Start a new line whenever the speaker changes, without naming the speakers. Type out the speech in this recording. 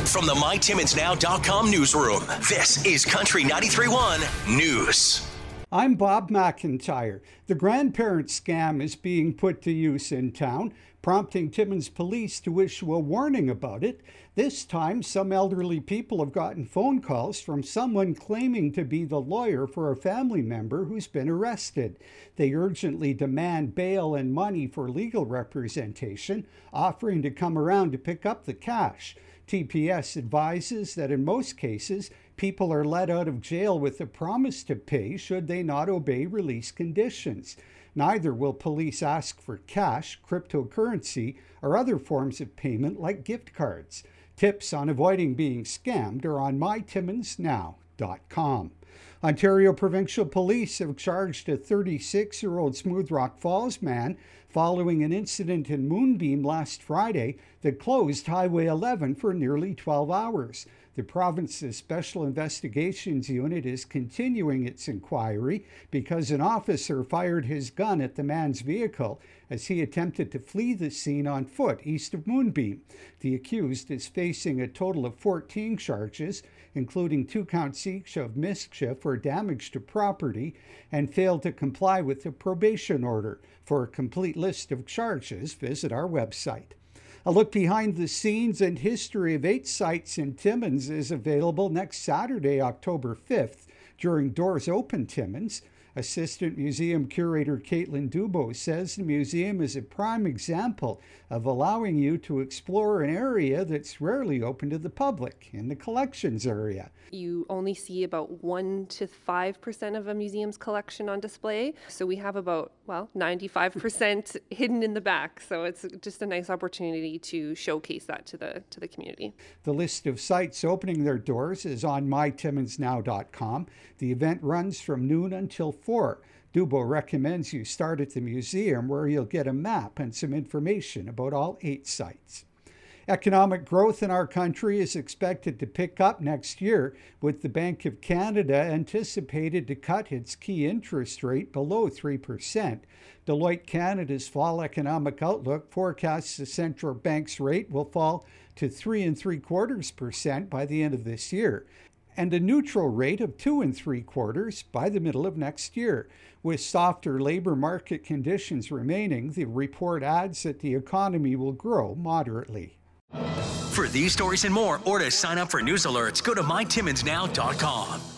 from the MyTimmonsNow.com newsroom, this is Country 93.1 News.
I'm Bob McIntyre. The grandparent scam is being put to use in town, prompting Timmins police to issue a warning about it. This time, some elderly people have gotten phone calls from someone claiming to be the lawyer for a family member who's been arrested. They urgently demand bail and money for legal representation, offering to come around to pick up the cash. TPS advises that in most cases, people are let out of jail with a promise to pay should they not obey release conditions. Neither will police ask for cash, cryptocurrency, or other forms of payment like gift cards. Tips on avoiding being scammed are on mytimmonsnow.com. Ontario Provincial Police have charged a 36-year-old Smooth Rock Falls man following an incident in Moonbeam last Friday that closed Highway 11 for nearly 12 hours. The province's Special Investigations Unit is continuing its inquiry because an officer fired his gun at the man's vehicle as he attempted to flee the scene on foot east of Moonbeam. The accused is facing a total of 14 charges, including 2 counts each of mischief or damage to property, and failed to comply with the probation order. For a complete list of charges, visit our website. A look behind the scenes and history of 8 sites in Timmins is available next Saturday, October 5th, during Doors Open Timmins. Assistant Museum Curator Caitlin Dubo says the museum is a prime example of allowing you to explore an area that's rarely open to the public in the collections area.
You only see about 1 to 5% of a museum's collection on display. So we have about, 95% hidden in the back. So it's just a nice opportunity to showcase that to the community.
The list of sites opening their doors is on mytimmonsnow.com. The event runs from noon until 4. Dubo recommends you start at the museum where you'll get a map and some information about all 8 sites. Economic growth in our country is expected to pick up next year, with the Bank of Canada anticipated to cut its key interest rate below 3%. Deloitte Canada's fall economic outlook forecasts the central bank's rate will fall to 3.75% by the end of this year, and a neutral rate of 2.75% by the middle of next year. With softer labor market conditions remaining, the report adds that the economy will grow moderately.
For these stories and more, or to sign up for news alerts, go to mytimmonsnow.com.